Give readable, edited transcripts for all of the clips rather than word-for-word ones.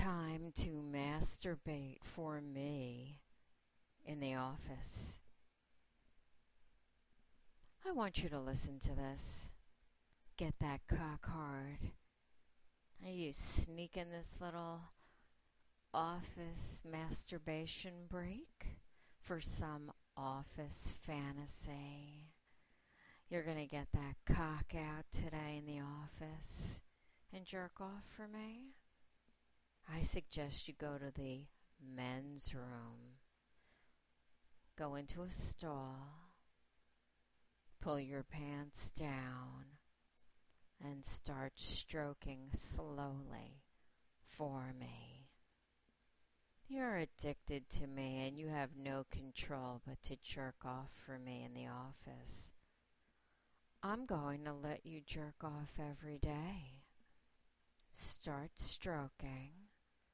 time to masturbate for me in the office. I want you to listen to this. Get that cock hard. Are you sneaking this little office masturbation break for some office fantasy? You're going to get that cock out today in the office and jerk off for me? I suggest you go to the men's room. Go into a stall, pull your pants down, and start stroking slowly for me. You're addicted to me and you have no control but to jerk off for me in the office. I'm going to let you jerk off every day. Start stroking.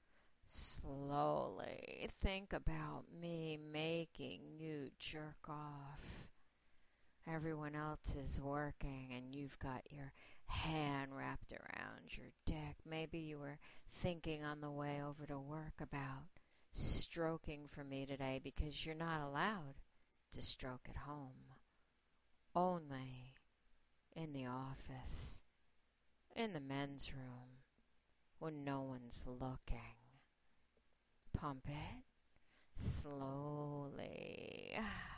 Slowly think about me making you jerk off. Everyone else is working and you've got your hand wrapped around your dick. Maybe you were thinking on the way over to work about stroking for me today because you're not allowed to stroke at home. Only in the office, in the men's room, when no one's looking. Pump it slowly.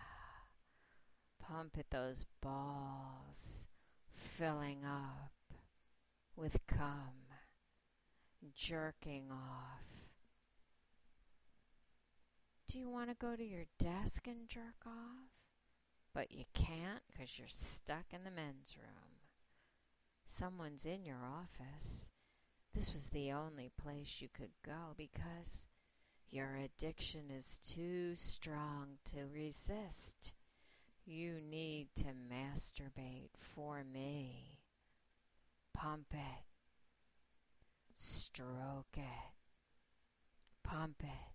Pump at those balls, filling up with cum, jerking off. Do you want to go to your desk and jerk off? But you can't because you're stuck in the men's room. Someone's in your office. This was the only place you could go because your addiction is too strong to resist. You need to masturbate for me. Pump it. Stroke it. Pump it.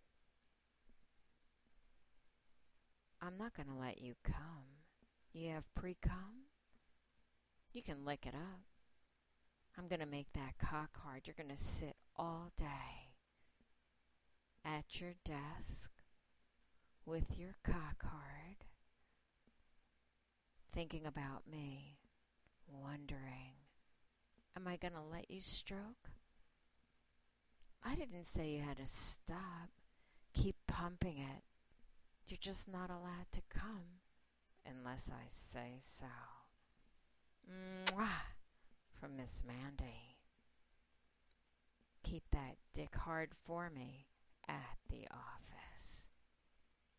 I'm not going to let you come. You have pre-cum? You can lick it up. I'm going to make that cock hard. You're going to sit all day at your desk with your cock hard, thinking about me, wondering, am I going to let you stroke? I didn't say you had to stop. Keep pumping it. You're just not allowed to come unless I say so. Mwah! From Miss Mandy. Keep that dick hard for me at the office.